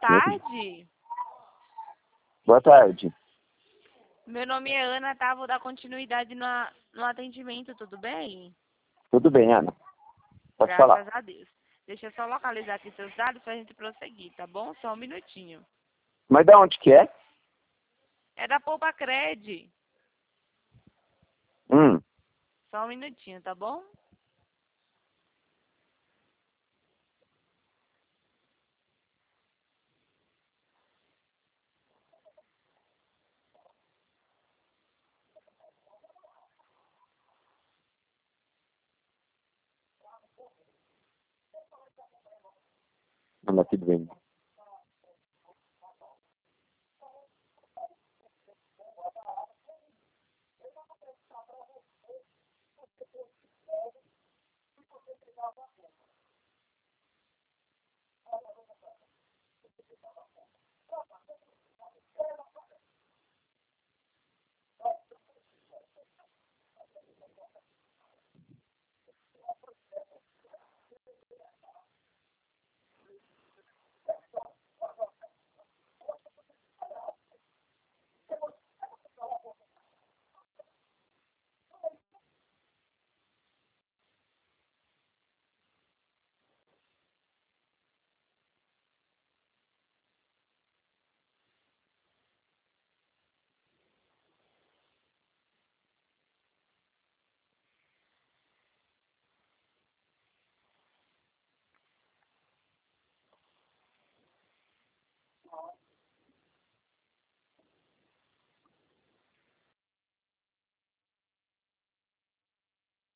tarde. Boa tarde. Meu nome é Ana, tá? Vou dar continuidade no atendimento, tudo bem? Tudo bem, Ana? Pode Graças falar. a Deus. Deixa eu só localizar aqui seus dados pra gente prosseguir, tá bom? Só um minutinho. Mas da onde que é? É da Poupa Cred. Hum. Só um minutinho, tá bom? Ana, tudo bem.